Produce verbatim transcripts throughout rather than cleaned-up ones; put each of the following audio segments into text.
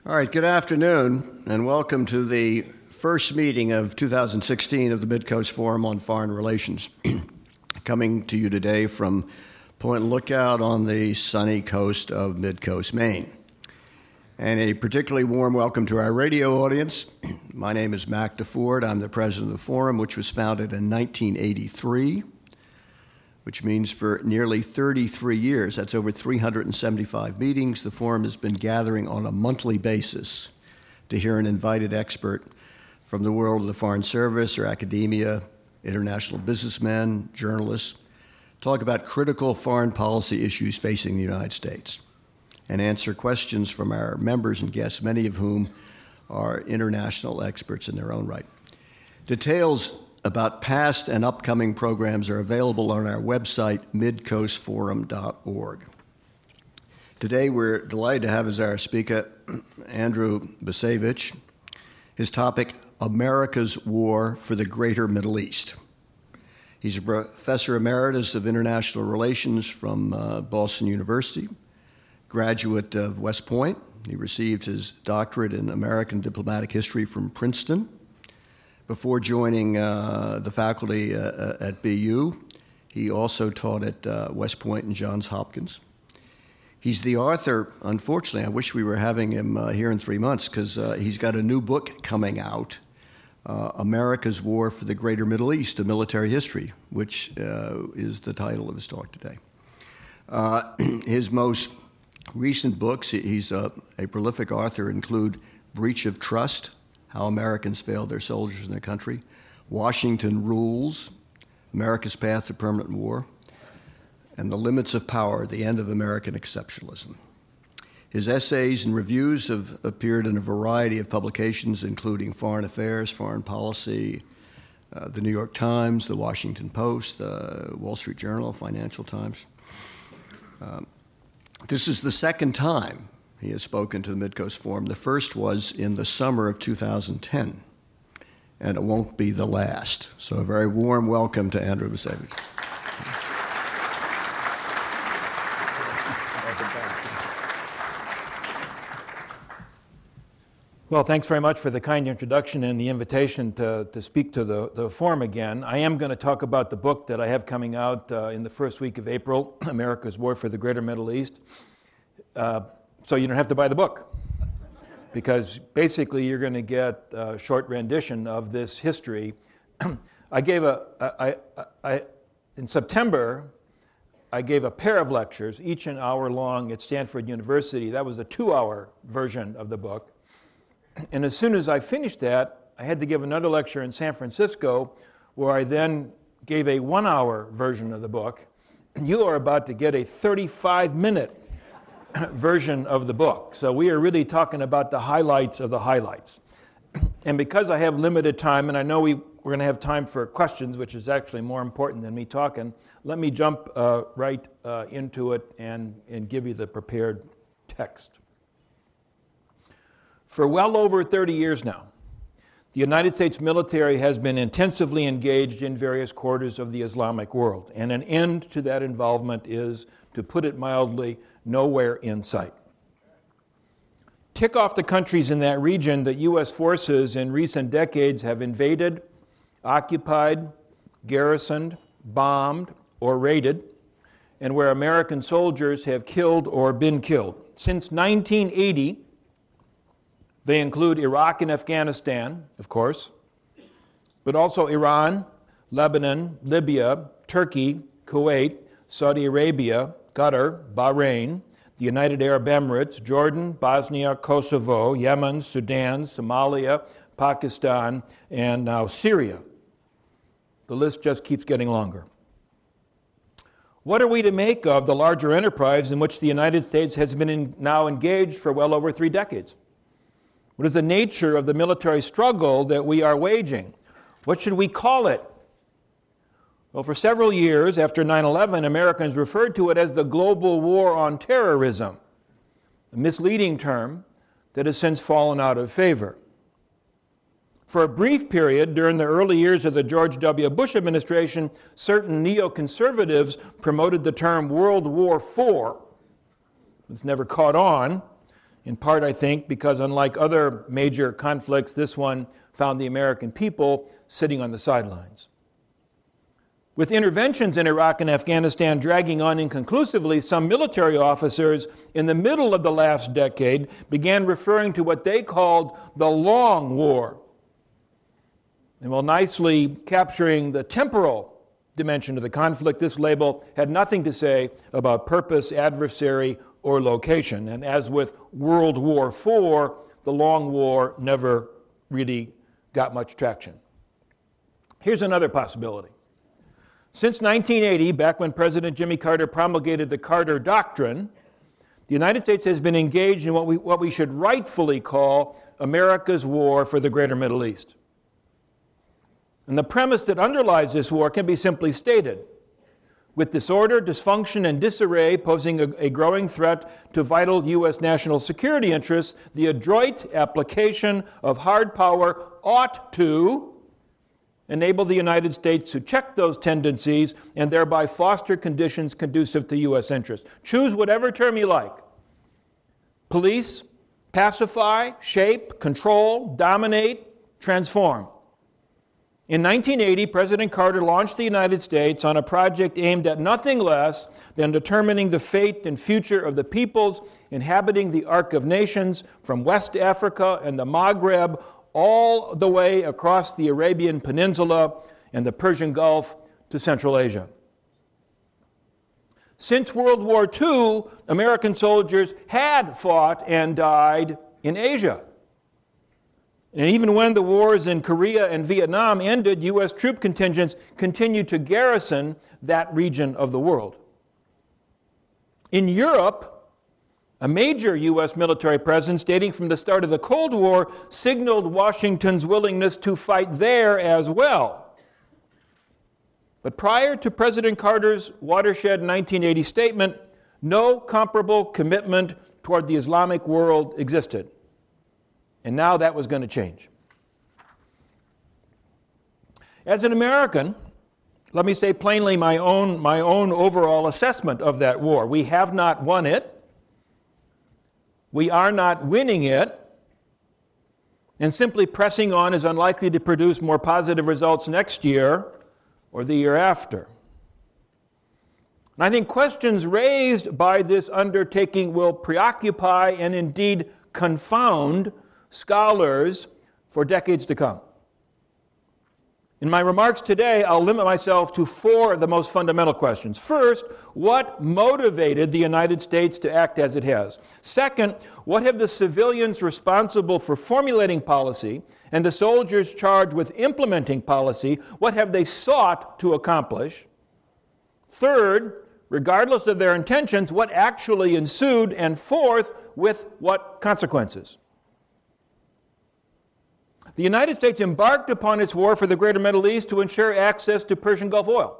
All right, good afternoon, and welcome to the first meeting of two thousand sixteen of the Midcoast Forum on Foreign Relations. Coming to you today from Point Lookout on the sunny coast of Midcoast, Maine. And a particularly warm welcome to our radio audience. My name is Mac DeFord. I'm the president of the Forum, which was founded in nineteen eighty-three, which means for nearly thirty-three years, that's over three hundred seventy-five meetings, the Forum has been gathering on a monthly basis to hear an invited expert from the world of the Foreign Service or academia, international businessmen, journalists, talk about critical foreign policy issues facing the United States and answer questions from our members and guests, many of whom are international experts in their own right. Details about past and upcoming programs are available on our website, midcoast forum dot org. Today, we're delighted to have as our speaker Andrew Bacevich. His topic, America's War for the Greater Middle East. He's a professor emeritus of international relations from uh, Boston University, graduate of West Point. He received his doctorate in American diplomatic history from Princeton. Before joining uh, the faculty uh, at B U, he also taught at uh, West Point and Johns Hopkins. He's the author, unfortunately, I wish we were having him uh, here in three months, because uh, he's got a new book coming out, uh, America's War for the Greater Middle East, A Military History, which uh, is the title of his talk today. Uh, his most recent books, he's a, a prolific author, include Breach of Trust, How Americans Failed Their Soldiers in Their Country, Washington Rules, America's Path to Permanent War, and The Limits of Power, The End of American Exceptionalism. His essays and reviews have appeared in a variety of publications, including Foreign Affairs, Foreign Policy, uh, the New York Times, the Washington Post, the Wall Street Journal, Financial Times. Um, this is the second time he has spoken to the Midcoast Forum. The first was in the summer of two thousand ten, and it won't be the last. So a very warm welcome to Andrew Bacevich. Well, thanks very much for the kind introduction and the invitation to, to speak to the, the forum again. I am going to talk about the book that I have coming out uh, in the first week of April, America's War for the Greater Middle East. Uh, so you don't have to buy the book, because basically you're going to get a short rendition of this history. I gave a, I, I, I, in September, I gave a pair of lectures, each an hour long at Stanford University. That was a two-hour version of the book. And as soon as I finished that, I had to give another lecture in San Francisco, where I then gave a one-hour version of the book. You are about to get a thirty-five minute version of the book. So we are really talking about the highlights of the highlights. And because I have limited time, and I know we, we're going to have time for questions, which is actually more important than me talking, let me jump uh, right uh, into it and, and give you the prepared text. For well over thirty years now, the United States military has been intensively engaged in various quarters of the Islamic world, and an end to that involvement is, to put it mildly, nowhere in sight. Tick off the countries in that region that U S forces in recent decades have invaded, occupied, garrisoned, bombed, or raided, and where American soldiers have killed or been killed. Since nineteen eighty, they include Iraq and Afghanistan, of course, but also Iran, Lebanon, Libya, Turkey, Kuwait, Saudi Arabia, Qatar, Bahrain, the United Arab Emirates, Jordan, Bosnia, Kosovo, Yemen, Sudan, Somalia, Pakistan, and now Syria. The list just keeps getting longer. What are we to make of the larger enterprise in which the United States has been in, now engaged for well over three decades? What is the nature of the military struggle that we are waging? What should we call it? Well, for several years after nine eleven, Americans referred to it as the global war on terrorism, a misleading term that has since fallen out of favor. For a brief period during the early years of the George W. Bush administration, certain neoconservatives promoted the term World War Four. It's never caught on. in part, I think, because unlike other major conflicts, this one found the American people sitting on the sidelines. With interventions in Iraq and Afghanistan dragging on inconclusively, some military officers in the middle of the last decade began referring to what they called the Long War. And while nicely capturing the temporal dimension of the conflict, this label had nothing to say about purpose, adversary, or location. And as with World War Four, the Long War never really got much traction. Here's another possibility. Since nineteen eighty, back when President Jimmy Carter promulgated the Carter Doctrine, the United States has been engaged in what we, what we should rightfully call America's war for the greater Middle East. And the premise that underlies this war can be simply stated. With disorder, dysfunction, and disarray posing a, a growing threat to vital U S national security interests, the adroit application of hard power ought to enable the United States to check those tendencies and thereby foster conditions conducive to U S interests. Choose whatever term you like. Police, pacify, shape, control, dominate, transform. In nineteen eighty, President Carter launched the United States on a project aimed at nothing less than determining the fate and future of the peoples inhabiting the Ark of Nations from West Africa and the Maghreb all the way across the Arabian Peninsula and the Persian Gulf to Central Asia. Since World War Two, American soldiers had fought and died in Asia. And even when the wars in Korea and Vietnam ended, U S troop contingents continued to garrison that region of the world. In Europe, a major U S military presence dating from the start of the Cold War signaled Washington's willingness to fight there as well. But prior to President Carter's watershed nineteen eighty statement, no comparable commitment toward the Islamic world existed. And now that was going to change. As an American, let me say plainly my own, my own overall assessment of that war. We have not won it. We are not winning it. And simply pressing on is unlikely to produce more positive results next year or the year after. And I think questions raised by this undertaking will preoccupy and indeed confound scholars for decades to come. In my remarks today, I'll limit myself to four of the most fundamental questions. First, what motivated the United States to act as it has? Second, what have the civilians responsible for formulating policy and the soldiers charged with implementing policy, what have they sought to accomplish? Third, regardless of their intentions, what actually ensued? And fourth, with what consequences? The United States embarked upon its war for the greater Middle East to ensure access to Persian Gulf oil.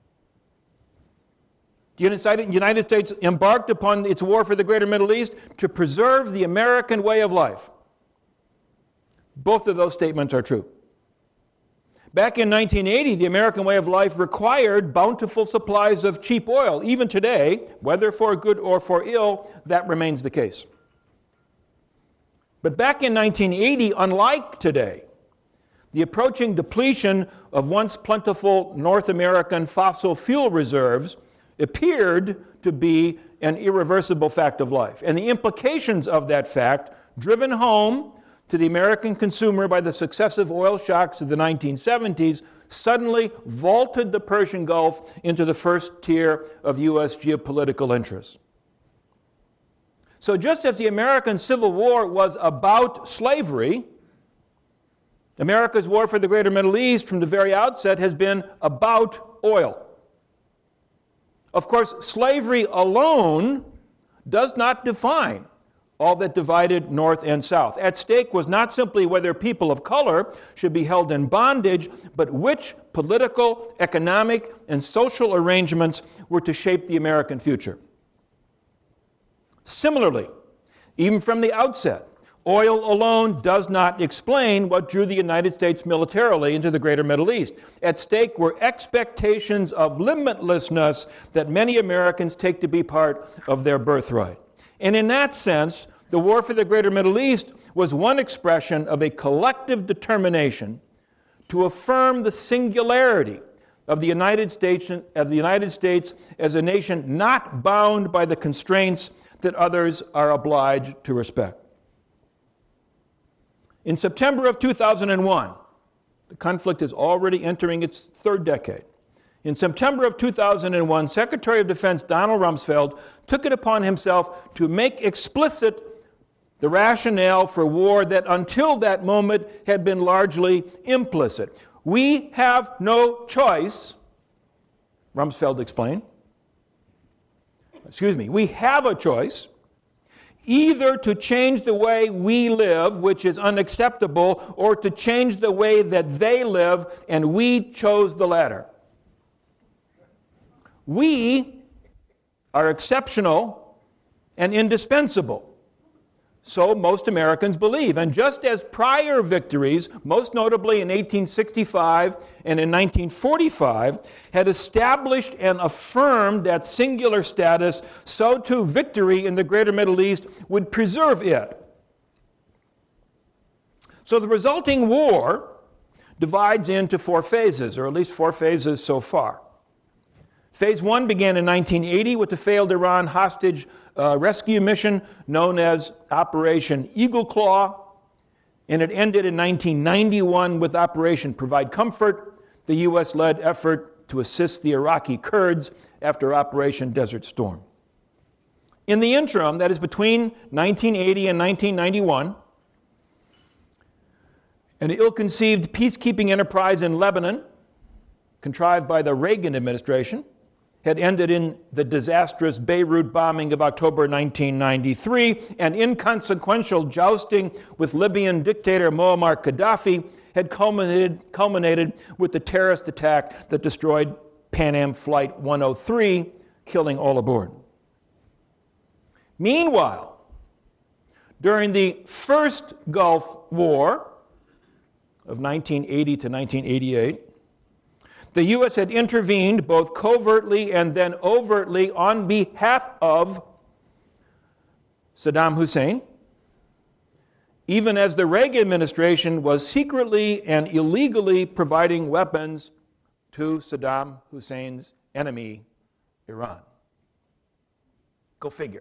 The United States embarked upon its war for the greater Middle East to preserve the American way of life. Both of those statements are true. Back in nineteen eighty, the American way of life required bountiful supplies of cheap oil. Even today, whether for good or for ill, that remains the case. But back in nineteen eighty, unlike today, the approaching depletion of once plentiful North American fossil fuel reserves appeared to be an irreversible fact of life. And the implications of that fact, driven home to the American consumer by the successive oil shocks of the nineteen seventies, suddenly vaulted the Persian Gulf into the first tier of U S geopolitical interests. So just as the American Civil War was about slavery, America's war for the greater Middle East from the very outset has been about oil. Of course, slavery alone does not define all that divided North and South. At stake was not simply whether people of color should be held in bondage, but which political, economic, and social arrangements were to shape the American future. Similarly, even from the outset, oil alone does not explain what drew the United States militarily into the greater Middle East. At stake were expectations of limitlessness that many Americans take to be part of their birthright. And in that sense, the war for the Greater Middle East was one expression of a collective determination to affirm the singularity of the United States, of the United States as a nation not bound by the constraints that others are obliged to respect. In September of two thousand one, the conflict is already entering its third decade. In September of two thousand one, Secretary of Defense Donald Rumsfeld took it upon himself to make explicit the rationale for war that until that moment had been largely implicit. We have no choice, Rumsfeld explained. Excuse me, we have a choice either to change the way we live, which is unacceptable, or to change the way that they live, and we chose the latter. We are exceptional and indispensable. So most Americans believe. And just as prior victories, most notably in eighteen sixty-five and in nineteen forty-five, had established and affirmed that singular status, so too victory in the Greater Middle East would preserve it. So the resulting war divides into four phases, or at least four phases so far. Phase one began in nineteen eighty with the failed Iran hostage uh, rescue mission known as Operation Eagle Claw, and it ended in nineteen ninety-one with Operation Provide Comfort, the U S-led effort to assist the Iraqi Kurds after Operation Desert Storm. In the interim, that is between nineteen eighty and nineteen ninety-one, an ill-conceived peacekeeping enterprise in Lebanon, contrived by the Reagan administration, had ended in the disastrous Beirut bombing of October nineteen ninety-three, and inconsequential jousting with Libyan dictator Muammar Gaddafi had culminated, culminated with the terrorist attack that destroyed Pan Am Flight one oh three, killing all aboard. Meanwhile, during the first Gulf War of nineteen eighty to nineteen eighty-eight, the U S had intervened both covertly and then overtly on behalf of Saddam Hussein, even as the Reagan administration was secretly and illegally providing weapons to Saddam Hussein's enemy, Iran. Go figure.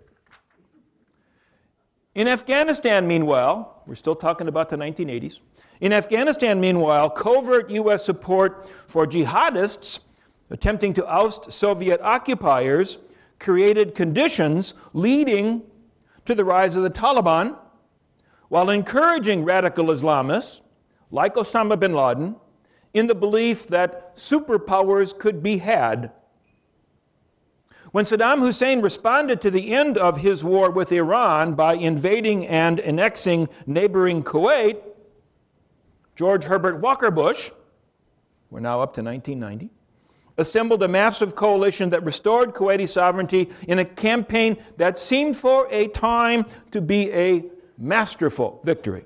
In Afghanistan, meanwhile, we're still talking about the nineteen eighties, in Afghanistan, meanwhile, covert U S support for jihadists attempting to oust Soviet occupiers created conditions leading to the rise of the Taliban, while encouraging radical Islamists, like Osama bin Laden, in the belief that superpowers could be had. When Saddam Hussein responded to the end of his war with Iran by invading and annexing neighboring Kuwait, George Herbert Walker Bush, we're now up to nineteen ninety, assembled a massive coalition that restored Kuwaiti sovereignty in a campaign that seemed for a time to be a masterful victory.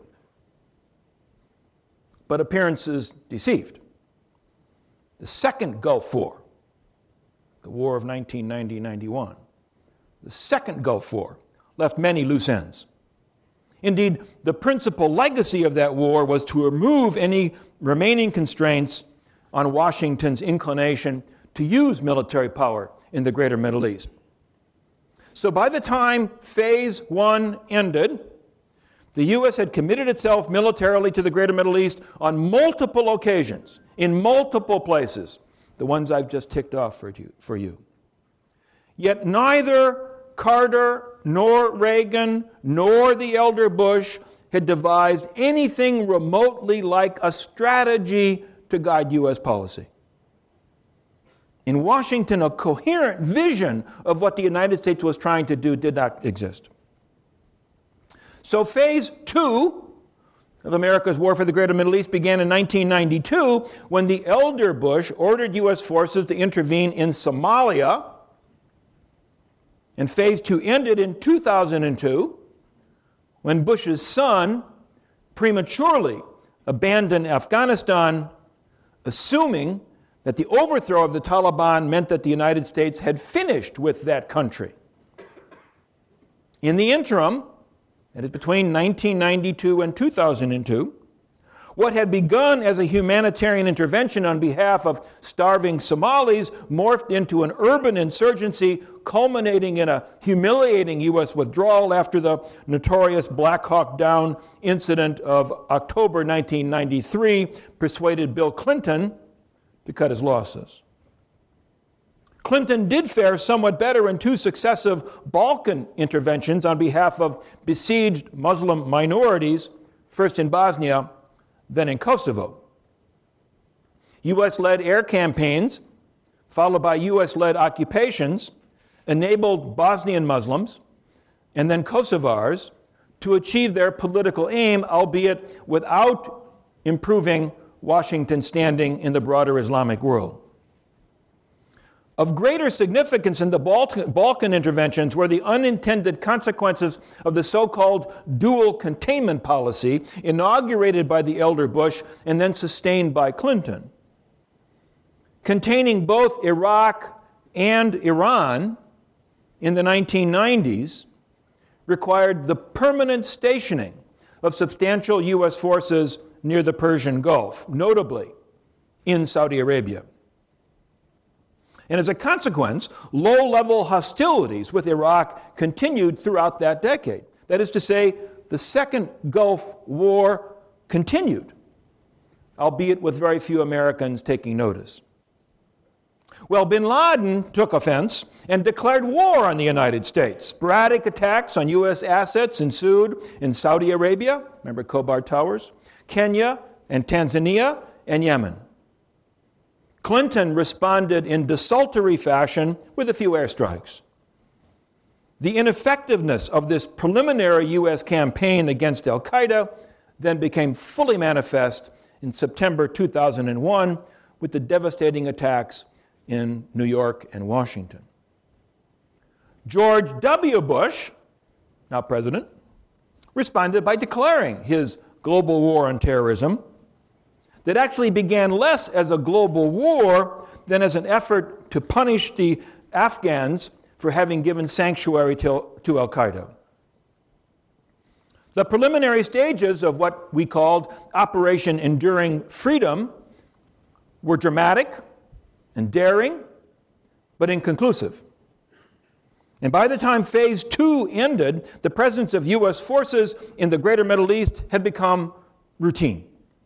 But appearances deceived. The second Gulf War, the War of nineteen ninety to ninety-one, the second Gulf War left many loose ends. Indeed, the principal legacy of that war was to remove any remaining constraints on Washington's inclination to use military power in the Greater Middle East. So by the time Phase One ended, the U S had committed itself militarily to the Greater Middle East on multiple occasions, in multiple places, the ones I've just ticked off for you. For you. Yet neither Carter nor Reagan, nor the elder Bush had devised anything remotely like a strategy to guide U S policy. In Washington, a coherent vision of what the United States was trying to do did not exist. So phase two of America's war for the Greater Middle East began in nineteen ninety-two when the elder Bush ordered U S forces to intervene in Somalia. And phase two ended in two thousand two when Bush's son prematurely abandoned Afghanistan, assuming that the overthrow of the Taliban meant that the United States had finished with that country. In the interim, that is between nineteen ninety-two and two thousand two, what had begun as a humanitarian intervention on behalf of starving Somalis morphed into an urban insurgency, culminating in a humiliating U S withdrawal after the notorious Black Hawk Down incident of October nineteen ninety-three persuaded Bill Clinton to cut his losses. Clinton did fare somewhat better in two successive Balkan interventions on behalf of besieged Muslim minorities, first in Bosnia, then in Kosovo. U S-led air campaigns, followed by U S-led occupations, enabled Bosnian Muslims and then Kosovars to achieve their political aim, albeit without improving Washington's standing in the broader Islamic world. Of greater significance in the Balkan, Balkan interventions were the unintended consequences of the so-called dual containment policy inaugurated by the elder Bush and then sustained by Clinton. Containing both Iraq and Iran in the nineteen nineties required the permanent stationing of substantial U S forces near the Persian Gulf, notably in Saudi Arabia. And as a consequence, low-level hostilities with Iraq continued throughout that decade. That is to say, the Second Gulf War continued, albeit with very few Americans taking notice. Well, bin Laden took offense and declared war on the United States. Sporadic attacks on U S assets ensued in Saudi Arabia, remember Khobar Towers, Kenya and Tanzania, and Yemen. Clinton responded in desultory fashion with a few airstrikes. The ineffectiveness of this preliminary U S campaign against al-Qaeda then became fully manifest in September two thousand one with the devastating attacks in New York and Washington. George W. Bush, now president, responded by declaring his global war on terrorism that actually began less as a global war than as an effort to punish the Afghans for having given sanctuary to, to al-Qaeda. The preliminary stages of what we called Operation Enduring Freedom were dramatic and daring, but inconclusive. And by the time Phase Two ended, the presence of U S forces in the greater Middle East had become routine.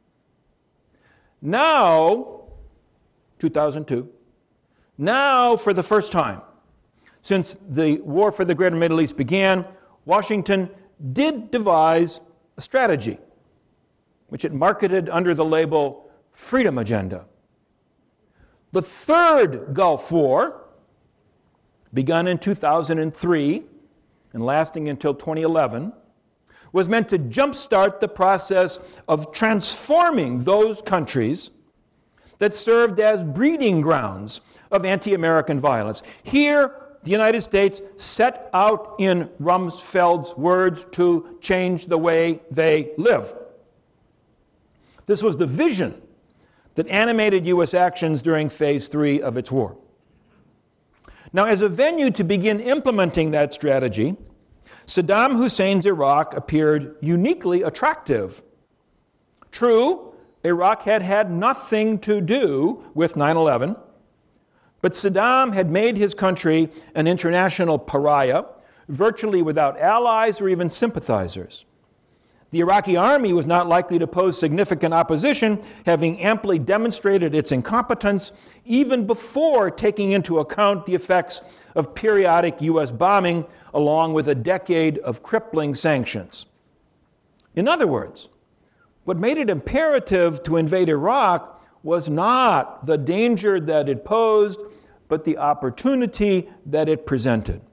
Now, two thousand two, now for the first time since the war for the greater Middle East began, Washington did devise a strategy, which it marketed under the label Freedom Agenda. The third Gulf War, begun in two thousand three and lasting until twenty eleven, was meant to jumpstart the process of transforming those countries that served as breeding grounds of anti-American violence. Here, the United States set out, in Rumsfeld's words, to change the way they live. This was the vision that animated U S actions during Phase Three of its war. Now, as a venue to begin implementing that strategy, Saddam Hussein's Iraq appeared uniquely attractive. True, Iraq had had nothing to do with nine eleven, but Saddam had made his country an international pariah, virtually without allies or even sympathizers. The Iraqi army was not likely to pose significant opposition, having amply demonstrated its incompetence even before taking into account the effects of periodic U S bombing, along with a decade of crippling sanctions. In other words, what made it imperative to invade Iraq was not the danger that it posed, but the opportunity that it presented.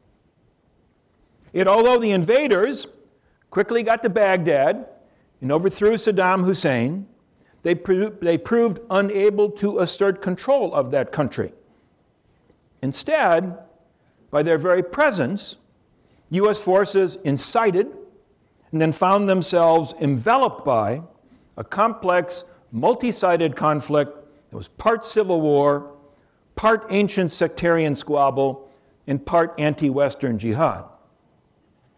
Yet, although the invaders quickly got to Baghdad and overthrew Saddam Hussein, they, pro- they proved unable to assert control of that country. Instead, by their very presence, U S forces incited and then found themselves enveloped by a complex, multi-sided conflict that was part civil war, part ancient sectarian squabble, and part anti-Western jihad.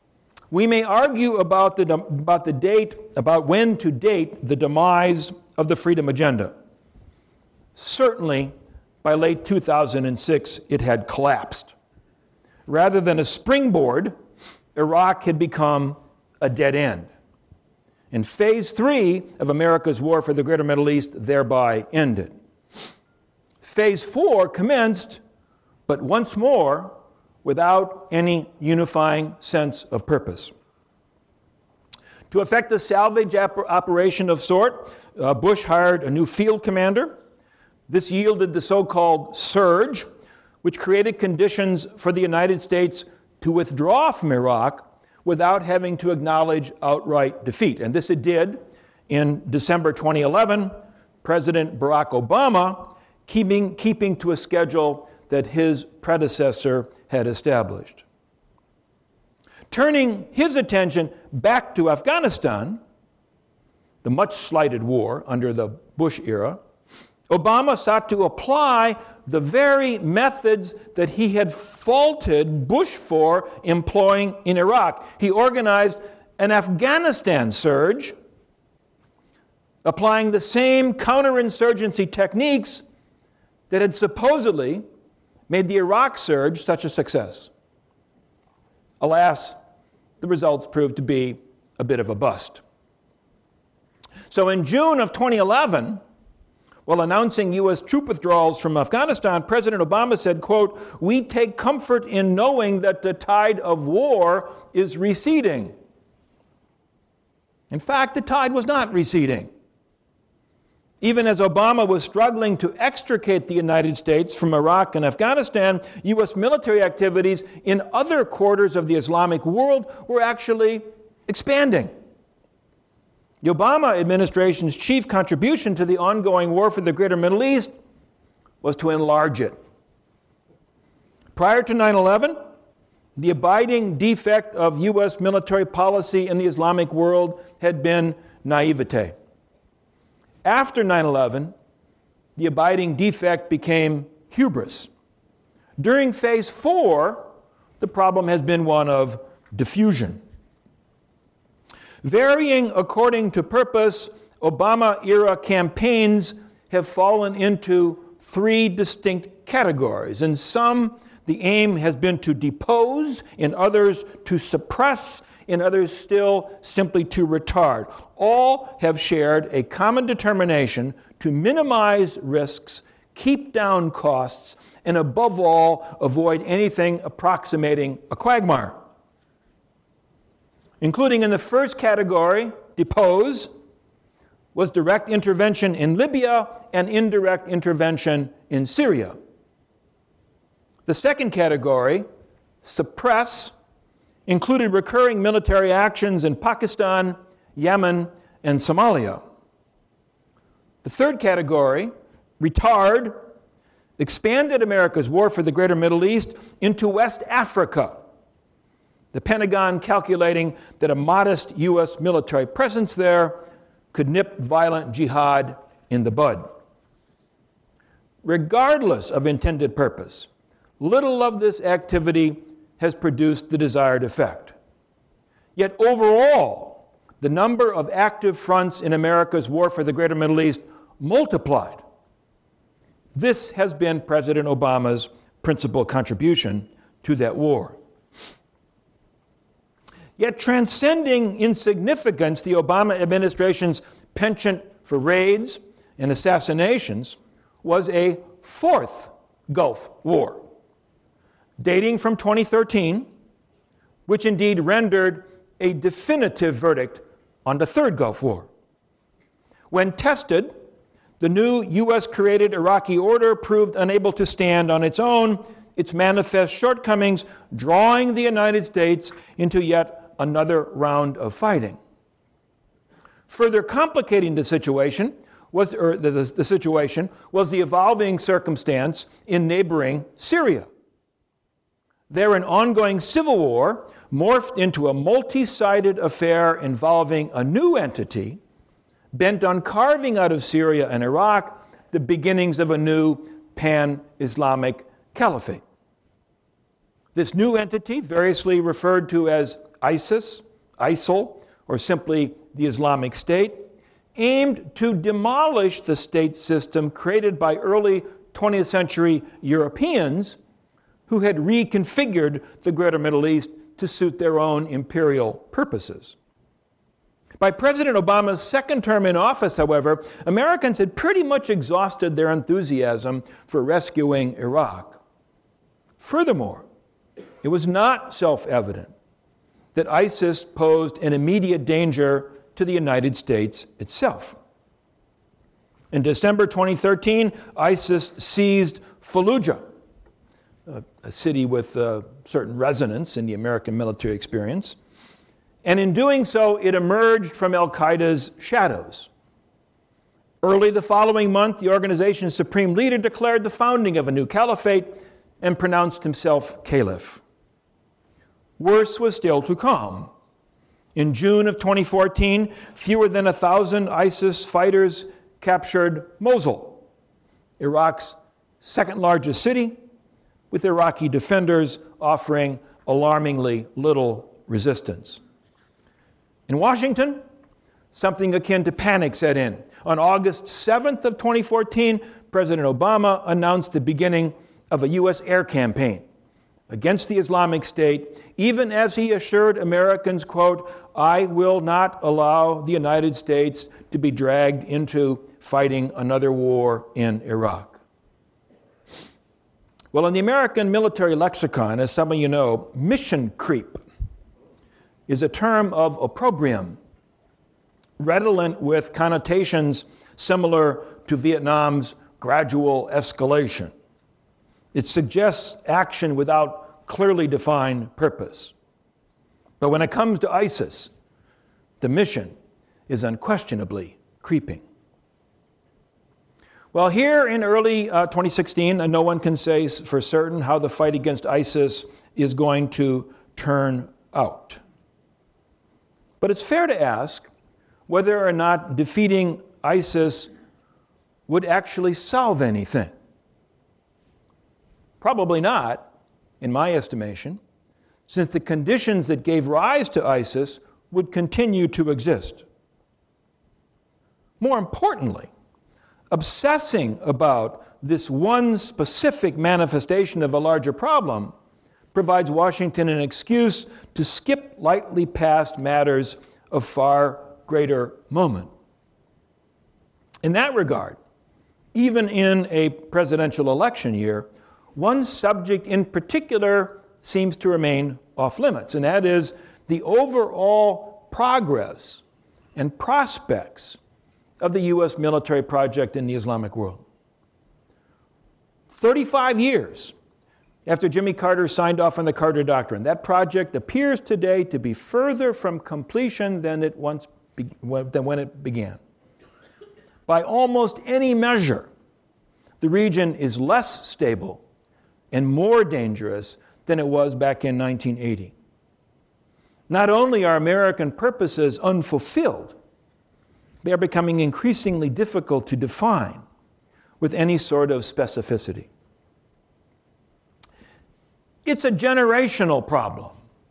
We may argue about the, about the date, about when to date the demise of the Freedom Agenda. Certainly, by late two thousand six, it had collapsed. Rather than a springboard, Iraq had become a dead end. And phase three of America's war for the Greater Middle East thereby ended. Phase four commenced, but once more, without any unifying sense of purpose. To effect a salvage op- operation of sort, uh, Bush hired a new field commander. This yielded the so-called surge, which created conditions for the United States to withdraw from Iraq without having to acknowledge outright defeat. And this it did in December twenty eleven, President Barack Obama keeping, keeping to a schedule that his predecessor had established. Turning his attention back to Afghanistan, the much slighted war under the Bush era, Obama sought to apply the very methods that he had faulted Bush for employing in Iraq. He organized an Afghanistan surge, applying the same counterinsurgency techniques that had supposedly made the Iraq surge such a success. Alas, the results proved to be a bit of a bust. So in June of twenty eleven, while announcing U S troop withdrawals from Afghanistan, President Obama said, quote, "We take comfort in knowing that the tide of war is receding." In fact, the tide was not receding. Even as Obama was struggling to extricate the United States from Iraq and Afghanistan, U S military activities in other quarters of the Islamic world were actually expanding. The Obama administration's chief contribution to the ongoing war for the Greater Middle East was to enlarge it. Prior to nine eleven, the abiding defect of U S military policy in the Islamic world had been naivete. After nine eleven, the abiding defect became hubris. During phase four, the problem has been one of diffusion. Varying according to purpose, Obama-era campaigns have fallen into three distinct categories. In some, the aim has been to depose, in others, to suppress, in others still, simply to retard. All have shared a common determination to minimize risks, keep down costs, and above all, avoid anything approximating a quagmire. Including in the first category, depose, was direct intervention in Libya and indirect intervention in Syria. The second category, suppress, included recurring military actions in Pakistan, Yemen, and Somalia. The third category, retard, expanded America's war for the Greater Middle East into West Africa, the Pentagon calculating that a modest U S military presence there could nip violent jihad in the bud. Regardless of intended purpose, little of this activity has produced the desired effect. Yet overall, the number of active fronts in America's war for the Greater Middle East multiplied. This has been President Obama's principal contribution to that war. Yet transcending in significance the Obama administration's penchant for raids and assassinations was a fourth Gulf War, dating from twenty thirteen, which indeed rendered a definitive verdict on the third Gulf War. When tested, the new U S-created Iraqi order proved unable to stand on its own, its manifest shortcomings drawing the United States into yet another round of fighting. Further complicating the situation was or the, the, the situation was the evolving circumstance in neighboring Syria. There, an ongoing civil war morphed into a multi-sided affair involving a new entity bent on carving out of Syria and Iraq the beginnings of a new pan-Islamic caliphate. This new entity, variously referred to as ISIS, ISIL, or simply the Islamic State, aimed to demolish the state system created by early twentieth century Europeans who had reconfigured the greater Middle East to suit their own imperial purposes. By President Obama's second term in office, however, Americans had pretty much exhausted their enthusiasm for rescuing Iraq. Furthermore, it was not self-evident that ISIS posed an immediate danger to the United States itself. In December twenty thirteen, ISIS seized Fallujah, a, a city with uh, certain resonance in the American military experience, and in doing so, it emerged from al-Qaeda's shadows. Early the following month, the organization's supreme leader declared the founding of a new caliphate and pronounced himself caliph. Worse was still to come. In June of twenty fourteen, fewer than a thousand ISIS fighters captured Mosul, Iraq's second largest city, with Iraqi defenders offering alarmingly little resistance. In Washington, something akin to panic set in. On August seventh of twenty fourteen, President Obama announced the beginning of a U S air campaign against the Islamic State, even as he assured Americans, quote, "I will not allow the United States to be dragged into fighting another war in Iraq." Well, in the American military lexicon, as some of you know, mission creep is a term of opprobrium, redolent with connotations similar to Vietnam's gradual escalation. It suggests action without clearly defined purpose. But when it comes to ISIS, the mission is unquestionably creeping. Well, here in early uh, twenty sixteen, uh, no one can say for certain how the fight against ISIS is going to turn out. But it's fair to ask whether or not defeating ISIS would actually solve anything. Probably not, in my estimation, since the conditions that gave rise to ISIS would continue to exist. More importantly, obsessing about this one specific manifestation of a larger problem provides Washington an excuse to skip lightly past matters of far greater moment. In that regard, even in a presidential election year, one subject in particular seems to remain off limits, and that is the overall progress and prospects of the U S military project in the Islamic world. thirty-five years after Jimmy Carter signed off on the Carter Doctrine, that project appears today to be further from completion than it once be- than when it began. By almost any measure, the region is less stable and more dangerous than it was back in nineteen eighty. Not only are American purposes unfulfilled, they are becoming increasingly difficult to define with any sort of specificity. It's a generational problem.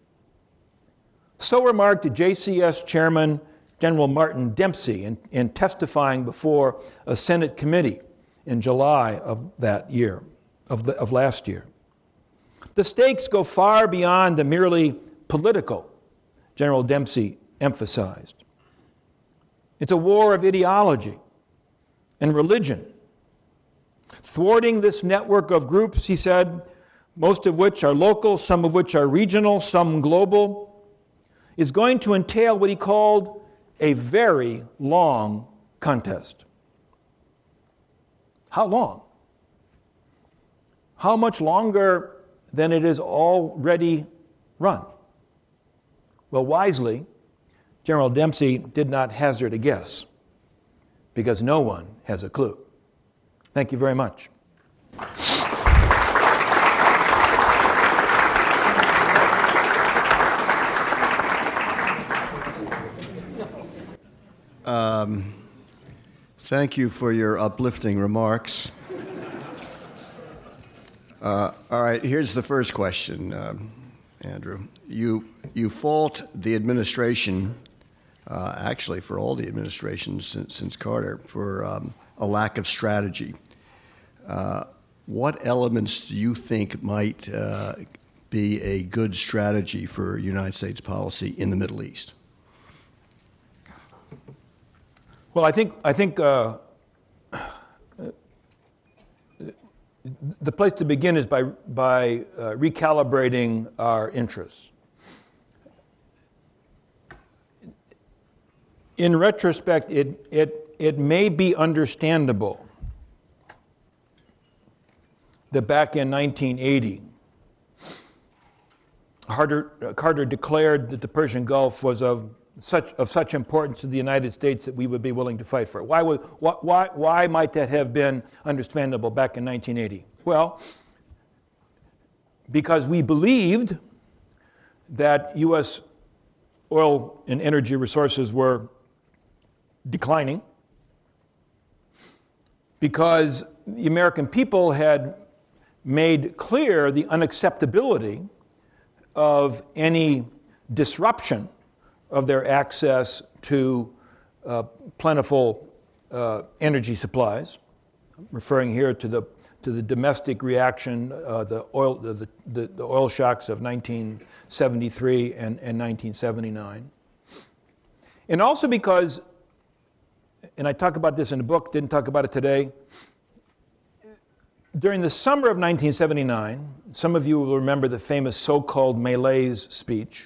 So remarked J C S Chairman General Martin Dempsey in, in testifying before a Senate committee in July of that year, of, the, of last year. The stakes go far beyond the merely political, General Dempsey emphasized. It's a war of ideology and religion. Thwarting this network of groups, he said, most of which are local, some of which are regional, some global, is going to entail what he called a very long contest. How long? How much longer than it is already run? Well, wisely, General Dempsey did not hazard a guess, because no one has a clue. Thank you very much. Um, thank you for your uplifting remarks. Uh, all right, here's the first question, um, Andrew. You you fault the administration, uh, actually for all the administrations since, since Carter, for um, a lack of strategy. Uh, what elements do you think might uh, be a good strategy for United States policy in the Middle East? Well, I think I think uh, the place to begin is by by uh, recalibrating our interests. In retrospect, it it it may be understandable that back in nineteen eighty, Carter, uh, Carter declared that the Persian Gulf was of such of such importance to the United States that we would be willing to fight for it. Why would why why might that have been understandable back in nineteen eighty? Well, because we believed that U S oil and energy resources were declining, because the American people had made clear the unacceptability of any disruption of their access to uh, plentiful uh, energy supplies. I'm referring here to the to the domestic reaction, uh, the oil the, the, the oil shocks of nineteen seventy-three and, and nineteen seventy-nine, and also because, and I talk about this in the book, didn't talk about it today. During the summer of nineteen seventy-nine, some of you will remember the famous so-called Malaise speech,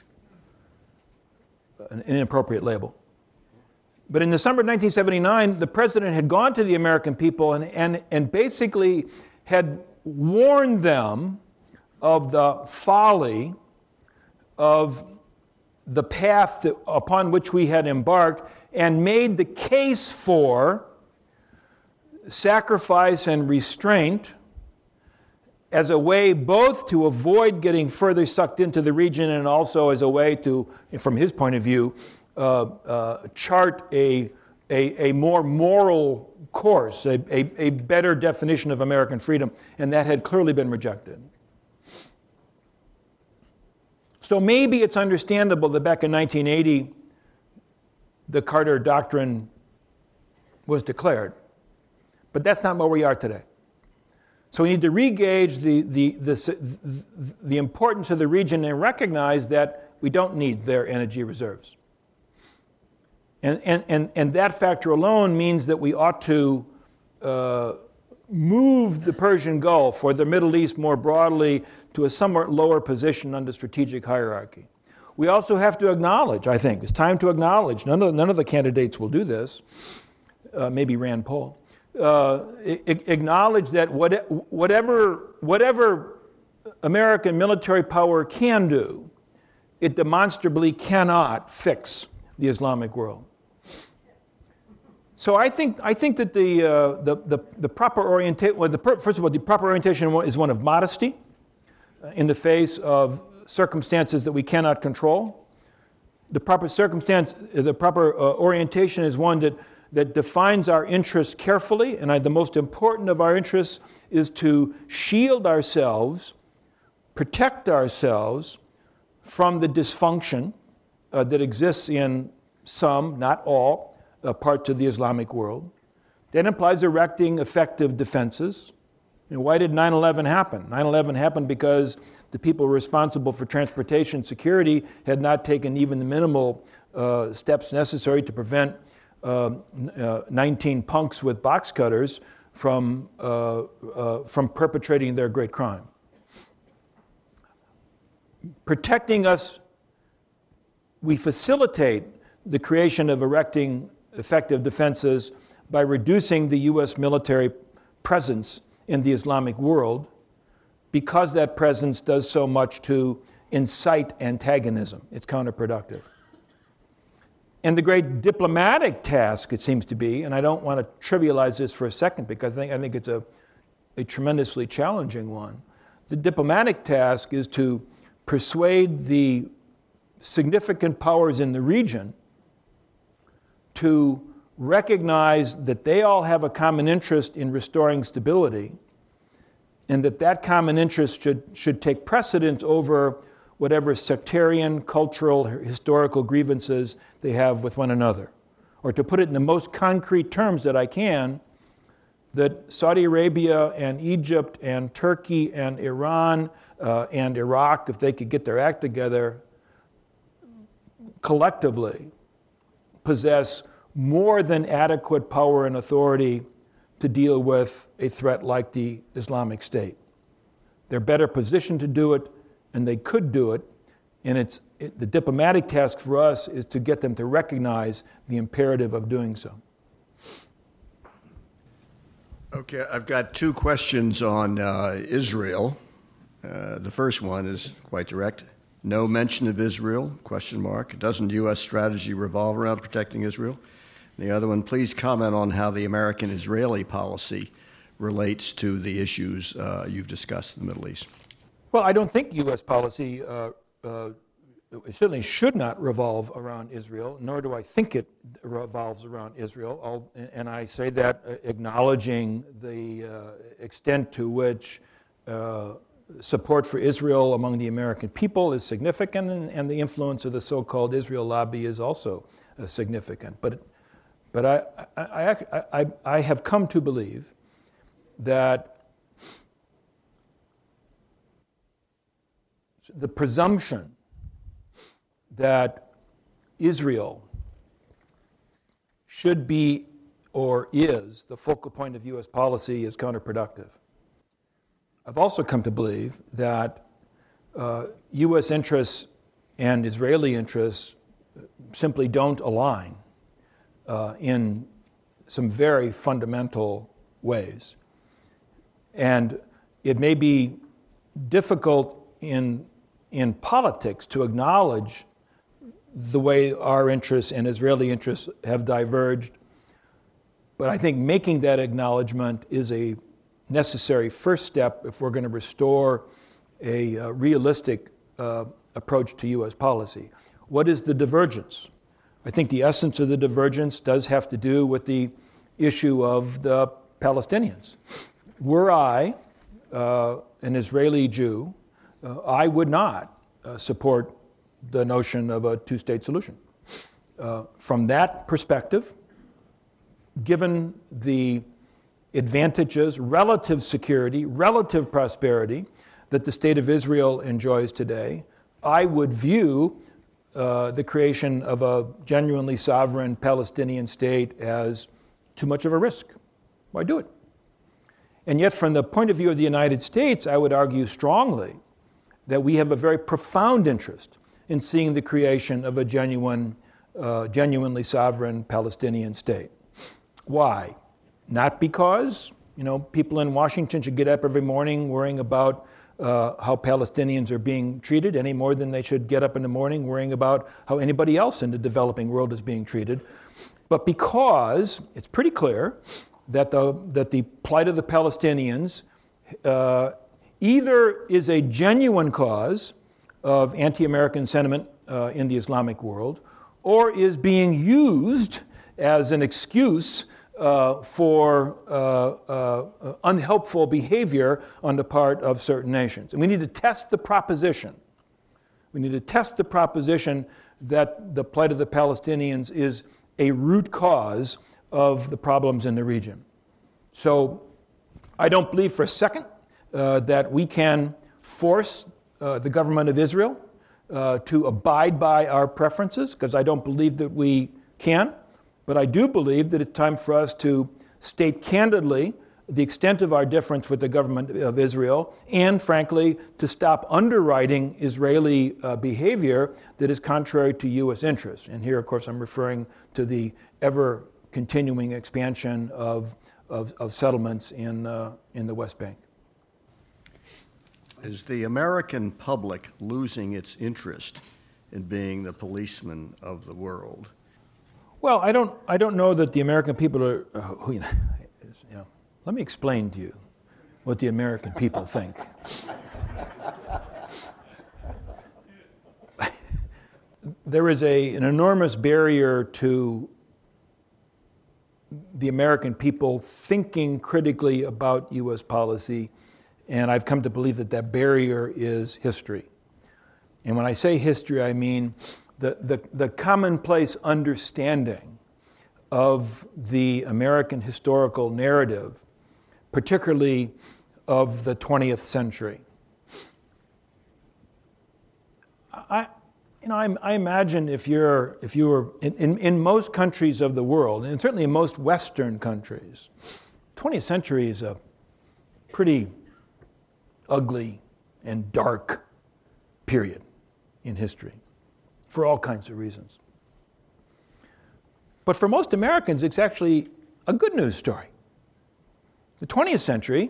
an inappropriate label. But in the summer of nineteen seventy-nine, the president had gone to the American people and, and, and basically had warned them of the folly of the path that, upon which we had embarked, and made the case for sacrifice and restraint as a way both to avoid getting further sucked into the region and also as a way to, from his point of view, uh, uh, chart a, a, a more moral course, a, a, a better definition of American freedom, and that had clearly been rejected. So maybe it's understandable that back in nineteen eighty, the Carter Doctrine was declared, but that's not where we are today. So we need to re-gauge the, the, the, the importance of the region and recognize that we don't need their energy reserves. And, and, and, and that factor alone means that we ought to uh, move the Persian Gulf or the Middle East more broadly to a somewhat lower position on the strategic hierarchy. We also have to acknowledge, I think, it's time to acknowledge, none of, none of the candidates will do this, uh, maybe Rand Paul, Uh, acknowledge that what, whatever, whatever American military power can do, it demonstrably cannot fix the Islamic world. So I think I think that the uh, the, the the proper orientation, well, the per, first of all, the proper orientation is one of modesty in the face of circumstances that we cannot control. The proper circumstance, the proper uh, orientation is one that. that defines our interests carefully, and I, the most important of our interests is to shield ourselves, protect ourselves from the dysfunction uh, that exists in some, not all, uh, parts of the Islamic world. That implies erecting effective defenses. And why did nine eleven happen? nine eleven happened because the people responsible for transportation security had not taken even the minimal uh, steps necessary to prevent Uh, uh, nineteen punks with box cutters from, uh, uh, from perpetrating their great crime. Protecting us, we facilitate the creation of erecting effective defenses by reducing the U S military presence in the Islamic world, because that presence does so much to incite antagonism. It's counterproductive. And the great diplomatic task, it seems to be, and I don't want to trivialize this for a second because I think, I think it's a, a tremendously challenging one. The diplomatic task is to persuade the significant powers in the region to recognize that they all have a common interest in restoring stability, and that that common interest should, should take precedence over whatever sectarian, cultural, historical grievances they have with one another. Or to put it in the most concrete terms that I can, that Saudi Arabia and Egypt and Turkey and Iran uh, and Iraq, if they could get their act together, collectively possess more than adequate power and authority to deal with a threat like the Islamic State. They're better positioned to do it, and they could do it, and it's it, the diplomatic task for us is to get them to recognize the imperative of doing so. Okay, I've got two questions on uh, Israel. Uh, the first one is quite direct. No mention of Israel, question mark. Doesn't U S strategy revolve around protecting Israel? And the other one, please comment on how the American-Israeli policy relates to the issues uh, you've discussed in the Middle East. Well, I don't think U S policy uh, uh, certainly should not revolve around Israel, nor do I think it revolves around Israel. I'll, and I say that acknowledging the uh, extent to which uh, support for Israel among the American people is significant, and, and the influence of the so-called Israel lobby is also uh, significant. But, but I, I, I, I, I have come to believe that the presumption that Israel should be or is the focal point of U S policy is counterproductive. I've also come to believe that uh, U S interests and Israeli interests simply don't align uh, in some very fundamental ways. And it may be difficult in, in politics to acknowledge the way our interests and Israeli interests have diverged. But I think making that acknowledgement is a necessary first step if we're going to restore a uh, realistic uh, approach to U S policy. What is the divergence? I think the essence of the divergence does have to do with the issue of the Palestinians. Were I uh, an Israeli Jew, uh, I would not uh, support the notion of a two-state solution. Uh, from that perspective, given the advantages, relative security, relative prosperity that the state of Israel enjoys today, I would view uh, the creation of a genuinely sovereign Palestinian state as too much of a risk. Why do it? And yet, from the point of view of the United States, I would argue strongly that we have a very profound interest in seeing the creation of a genuine, uh, genuinely sovereign Palestinian state. Why? Not because, you know, people in Washington should get up every morning worrying about uh, how Palestinians are being treated any more than they should get up in the morning worrying about how anybody else in the developing world is being treated, but because it's pretty clear that the, that the plight of the Palestinians uh, either is a genuine cause of anti-American sentiment uh, in the Islamic world, or is being used as an excuse uh, for uh, uh, unhelpful behavior on the part of certain nations. And we need to test the proposition. We need to test the proposition that the plight of the Palestinians is a root cause of the problems in the region. So I don't believe for a second uh, that we can force uh, the government of Israel uh, to abide by our preferences, because I don't believe that we can. But I do believe that it's time for us to state candidly the extent of our difference with the government of Israel, and frankly, to stop underwriting Israeli uh, behavior that is contrary to U S interests. And here, of course, I'm referring to the ever-continuing expansion of, of, of settlements in, uh, in the West Bank. Is the American public losing its interest in being the policeman of the world? Well, I don't, I don't know that the American people are, uh, who, you know, you know, let me explain to you what the American people think. There is a, an enormous barrier to the American people thinking critically about U S policy, and I've come to believe that that barrier is history. And when I say history, I mean the, the, the commonplace understanding of the American historical narrative, particularly of the twentieth century. I, you know, I, I imagine if you're, if you were in, in, in most countries of the world, and certainly in most Western countries, twentieth century is a pretty ugly and dark period in history for all kinds of reasons. But for most Americans, it's actually a good news story. The twentieth century,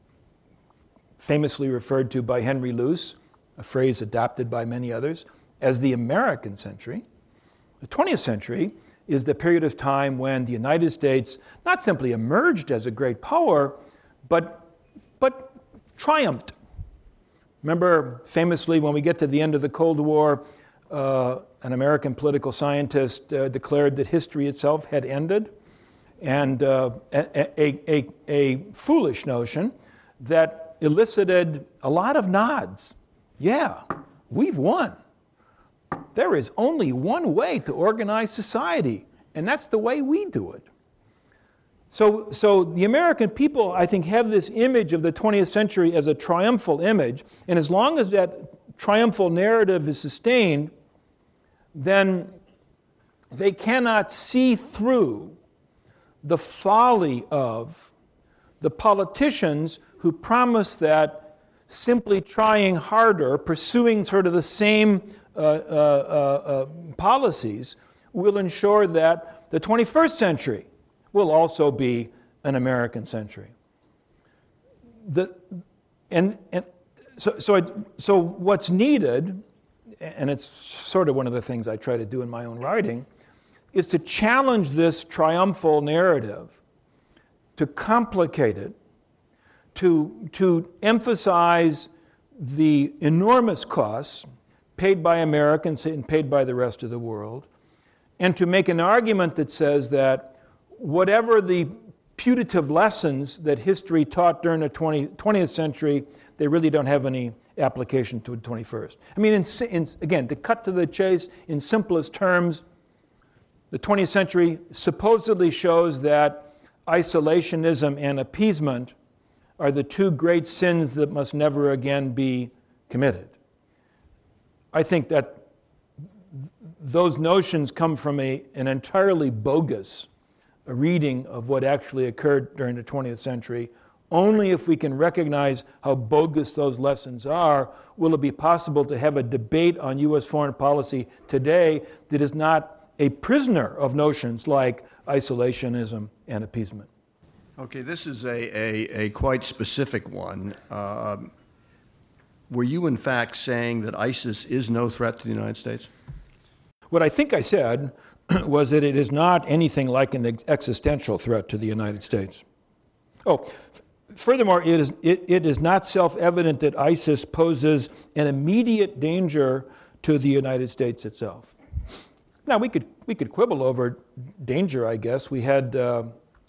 famously referred to by Henry Luce, a phrase adopted by many others, as the American century, the twentieth century is the period of time when the United States not simply emerged as a great power, but, but triumphed. Remember, famously, when we get to the end of the Cold War, uh, an American political scientist uh, declared that history itself had ended, and uh, a, a, a, a foolish notion that elicited a lot of nods. Yeah, we've won. There is only one way to organize society, and that's the way we do it. So, so the American people, I think, have this image of the twentieth century as a triumphal image, and as long as that triumphal narrative is sustained, then they cannot see through the folly of the politicians who promise that simply trying harder, pursuing sort of the same uh, uh, uh, uh, policies, will ensure that the twenty-first century will also be an American century. The, and, and so, so, it, so what's needed, and it's sort of one of the things I try to do in my own writing, is to challenge this triumphal narrative, to complicate it, to, to emphasize the enormous costs paid by Americans and paid by the rest of the world, and to make an argument that says that whatever the putative lessons that history taught during the twentieth century, they really don't have any application to the twenty-first. I mean, in, in, again, to cut to the chase, in simplest terms, the twentieth century supposedly shows that isolationism and appeasement are the two great sins that must never again be committed. I think that those notions come from a, an entirely bogus a reading of what actually occurred during the twentieth century. Only if we can recognize how bogus those lessons are will it be possible to have a debate on U S foreign policy today that is not a prisoner of notions like isolationism and appeasement. Okay, this is a, a, a quite specific one. Uh, were you in fact saying that ISIS is no threat to the United States? What I think I said was that it is not anything like an ex- existential threat to the United States. Oh, f- furthermore, it is, it, it is not self-evident that ISIS poses an immediate danger to the United States itself. Now, we could, we could quibble over danger, I guess. We had uh,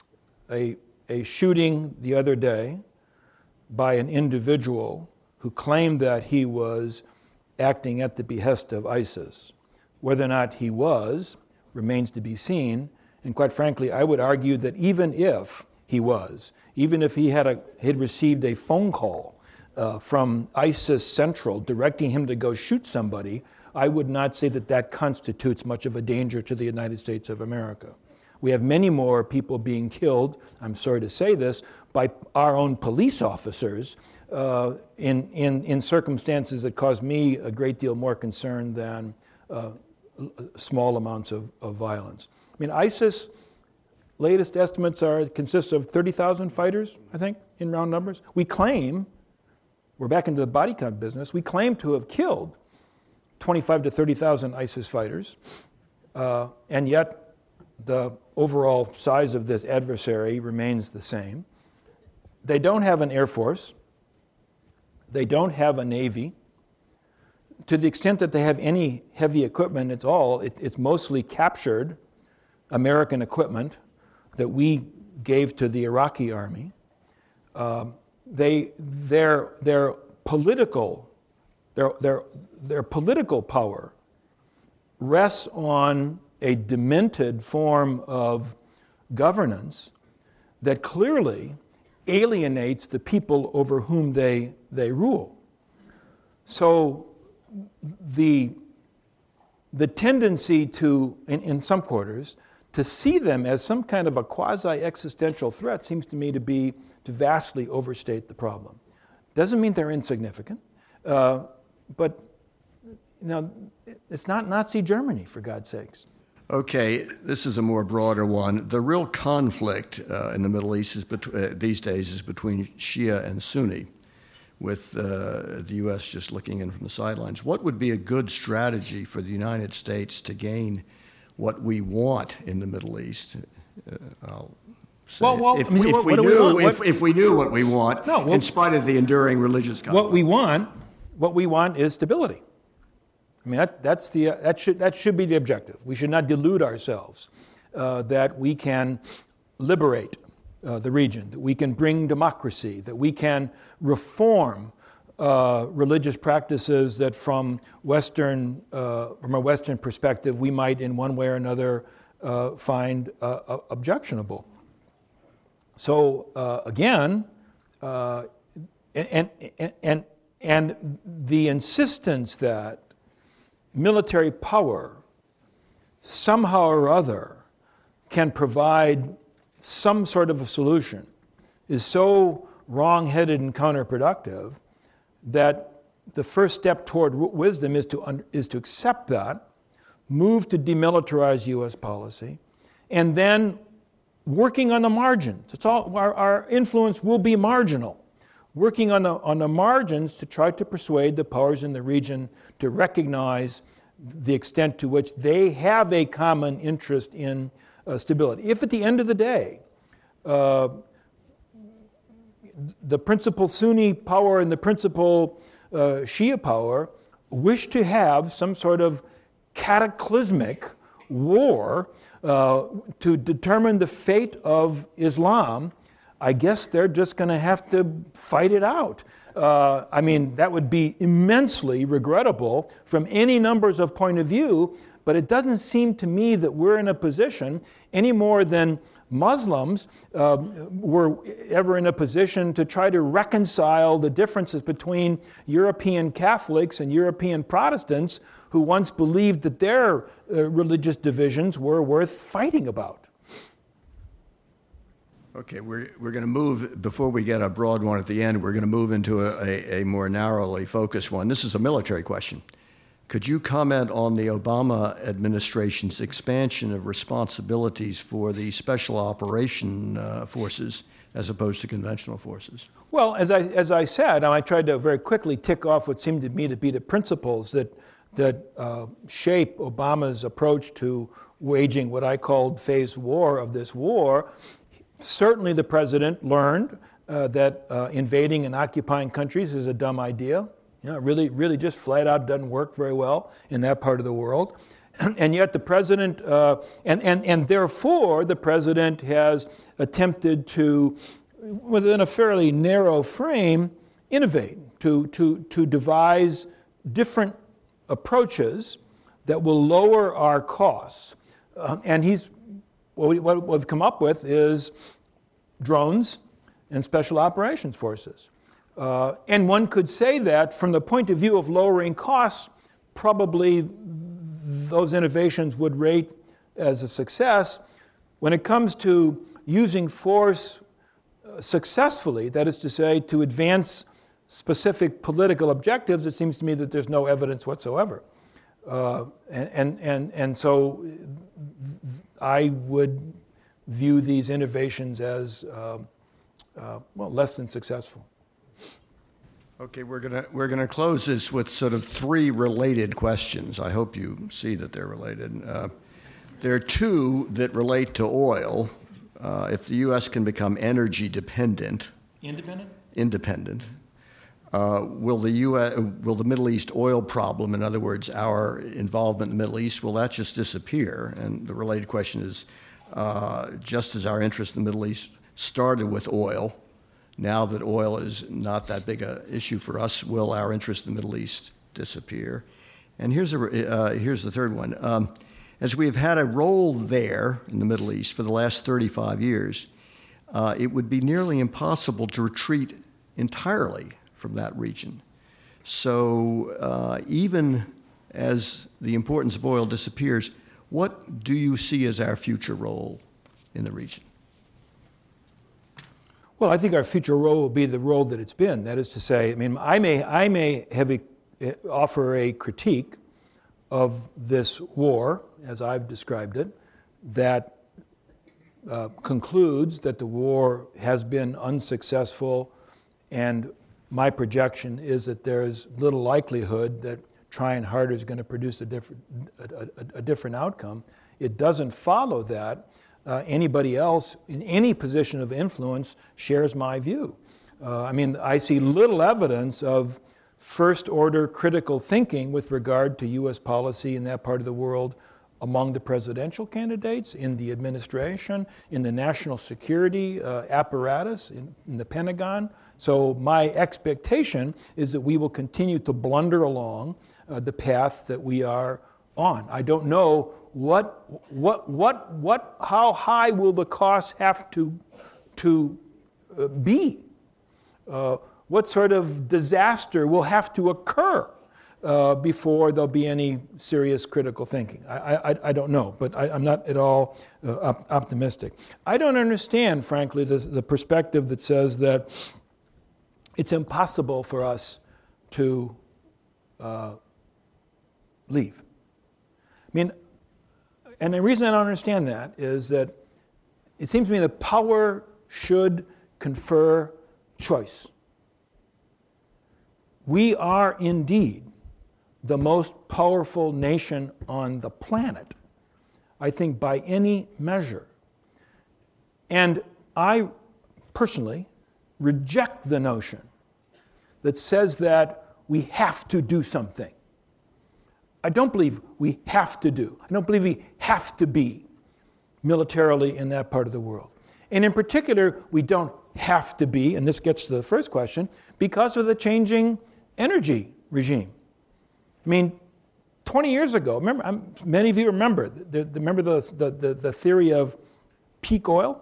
a, a shooting the other day by an individual who claimed that he was acting at the behest of ISIS. Whether or not he was remains to be seen, and quite frankly, I would argue that even if he was, even if he had, a, had received a phone call uh, from ISIS Central directing him to go shoot somebody, I would not say that that constitutes much of a danger to the United States of America. We have many more people being killed, I'm sorry to say this, by our own police officers uh, in, in, in circumstances that cause me a great deal more concern than uh, small amounts of, of violence. I mean, ISIS, latest estimates are, it consists of thirty thousand fighters, I think, in round numbers. We claim, we're back into the body count business, we claim to have killed twenty-five to thirty thousand ISIS fighters, uh, and yet the overall size of this adversary remains the same. They don't have an air force. They don't have a navy. To the extent that they have any heavy equipment at all, it, it's mostly captured American equipment that we gave to the Iraqi army. Uh, they, their, their political their, their, their political power rests on a demented form of governance that clearly alienates the people over whom they, they rule. So the, the tendency to, in, in some quarters, to see them as some kind of a quasi-existential threat seems to me to be to vastly overstate the problem. Doesn't mean they're insignificant, uh, but you know, it's not Nazi Germany, for God's sakes. Okay, this is a more broader one. The real conflict uh, in the Middle East is bet- uh, these days is between Shia and Sunni, with uh, the U S just looking in from the sidelines. What would be a good strategy for the United States to gain what we want in the Middle East? Uh, I'll say Well, well, if, I mean, if what- we what do we knew, want? if, What- if we knew what we want, No, well- in spite of the enduring religious conflict. What we want, what we want is stability. I mean, that, that's the, uh, that, should, that should be the objective. We should not delude ourselves uh, that we can liberate uh, the region, that we can bring democracy, that we can reform uh, religious practices that from Western, uh, from a Western perspective, we might in one way or another uh, find uh, objectionable. So uh, again, uh, and, and, and, and the insistence that military power somehow or other can provide some sort of a solution is so wrong-headed and counterproductive that the first step toward wisdom is to, is to accept that, move to demilitarize U S policy, and then working on the margins. It's all, our, our influence will be marginal. Working on the, on the margins to try to persuade the powers in the region to recognize the extent to which they have a common interest in uh, stability. If at the end of the day, uh, the principal Sunni power and the principal uh, Shia power wish to have some sort of cataclysmic war uh, to determine the fate of Islam, I guess they're just going to have to fight it out. Uh, I mean, that would be immensely regrettable from any numbers of point of view, but it doesn't seem to me that we're in a position any more than Muslims uh, were ever in a position to try to reconcile the differences between European Catholics and European Protestants who once believed that their uh, religious divisions were worth fighting about. Okay, we're, we're going to move, before we get a broad one at the end, we're going to move into a, a, a more narrowly focused one. This is a military question. Could you comment on the Obama administration's expansion of responsibilities for the special operation uh, forces as opposed to conventional forces? Well, as I, as I said, I tried to very quickly tick off what seemed to me to be the principles that, that uh, shape Obama's approach to waging what I called phase war of this war. Certainly the president learned uh, that uh, invading and occupying countries is a dumb idea. You know, it really, really just flat out doesn't work very well in that part of the world. And yet the president, uh, and, and, and therefore the president has attempted to, within a fairly narrow frame, innovate, to, to, to devise different approaches that will lower our costs. Uh, and he's, what, we, what we've come up with is drones and special operations forces. Uh, and one could say that from the point of view of lowering costs, probably those innovations would rate as a success. When it comes to using force successfully, that is to say, to advance specific political objectives, it seems to me that there's no evidence whatsoever. Uh, and, and, and so I would view these innovations as, uh, uh, well, less than successful. Okay, we're gonna we're gonna close this with sort of three related questions. I hope you see that they're related. Uh, there are two that relate to oil. Uh, if the U S can become energy dependent, independent, independent, uh, will the U S will the Middle East oil problem, in other words, our involvement in the Middle East, will that just disappear? And the related question is, uh, just as our interest in the Middle East started with oil, now that oil is not that big an issue for us, will our interest in the Middle East disappear. And here's, a, uh, here's the third one. Um, as we have had a role there in the Middle East for the last thirty-five years, uh, it would be nearly impossible to retreat entirely from that region. So uh, even as the importance of oil disappears, what do you see as our future role in the region? Well, I think our future role will be the role that it's been. That is to say, I mean, I may, I may have a, offer a critique of this war, as I've described it, that uh, concludes that the war has been unsuccessful, and my projection is that there's little likelihood that trying harder is going to produce a different, a, a, a different outcome. It doesn't follow that uh, anybody else in any position of influence shares my view. Uh, I mean, I see little evidence of first-order critical thinking with regard to U S policy in that part of the world among the presidential candidates, in the administration, in the national security uh, apparatus, in, in the Pentagon. So my expectation is that we will continue to blunder along uh, the path that we are on. I don't know what, what, what, what, how high will the costs have to, to uh, be? Uh, what sort of disaster will have to occur uh, before there'll be any serious critical thinking? I, I, I don't know, but I, I'm not at all uh, op- optimistic. I don't understand, frankly, this, the perspective that says that it's impossible for us to uh, leave. I mean, and the reason I don't understand that is that it seems to me that power should confer choice. We are indeed the most powerful nation on the planet, I think, by any measure. And I personally reject the notion that says that we have to do something. I don't believe we have to do. I don't believe we have to be militarily in that part of the world. And in particular, we don't have to be, and this gets to the first question, because of the changing energy regime. I mean, twenty years ago, remember, I'm, many of you remember, the, the, remember the, the, the theory of peak oil?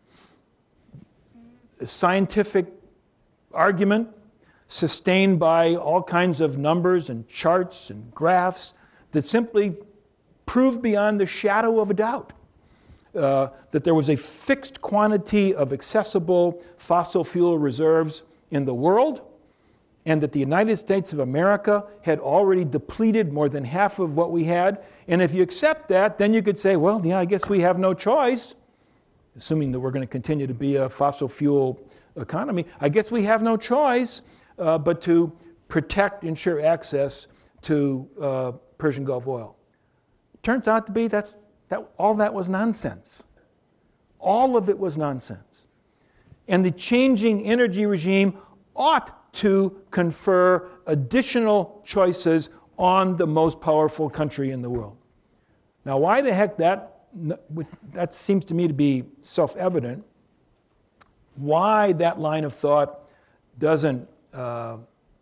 A scientific argument sustained by all kinds of numbers and charts and graphs that simply proved beyond the shadow of a doubt uh, that there was a fixed quantity of accessible fossil fuel reserves in the world, and that the United States of America had already depleted more than half of what we had. And if you accept that, then you could say, well, yeah, I guess we have no choice, assuming that we're going to continue to be a fossil fuel economy. I guess we have no choice uh, but to protect, ensure access to uh, Persian Gulf oil. Turns out to be that's that all that was nonsense. All of it was nonsense. And the changing energy regime ought to confer additional choices on the most powerful country in the world. Now, why the heck that, that seems to me to be self-evident. Why that line of thought doesn't uh,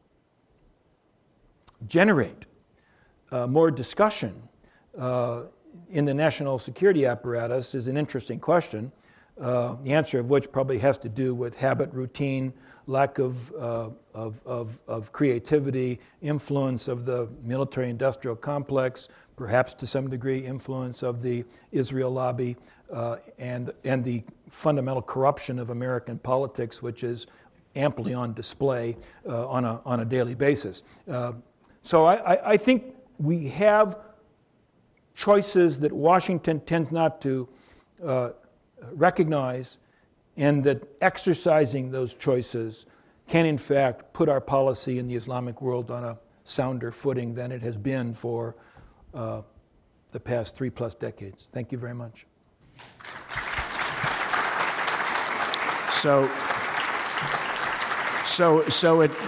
generate uh, more discussion uh, in the national security apparatus is an interesting question, uh, the answer of which probably has to do with habit, routine, lack of, uh, of, of, of creativity, influence of the military-industrial complex, perhaps to some degree influence of the Israel lobby, uh, and, and the fundamental corruption of American politics, which is amply on display uh, on, a, on a daily basis. Uh, so I, I, I think we have choices that Washington tends not to uh, recognize, and that exercising those choices can in fact put our policy in the Islamic world on a sounder footing than it has been for uh, the past three plus decades. Thank you very much. So, so, so it,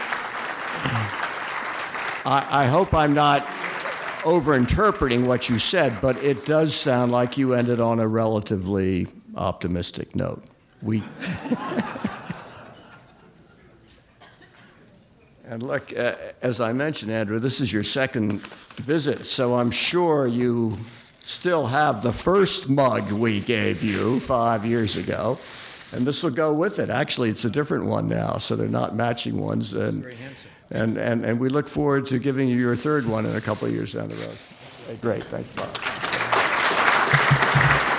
I, I hope I'm not overinterpreting what you said, but it does sound like you ended on a relatively optimistic note. We And look, uh, as I mentioned, Andrew, this is your second visit, so I'm sure you still have the first mug we gave you five years ago, and this will go with it. Actually, it's a different one now, so they're not matching ones. And, Very handsome. And, and, and we look forward to giving you your third one in a couple of years down the road. Okay, great, thanks a lot.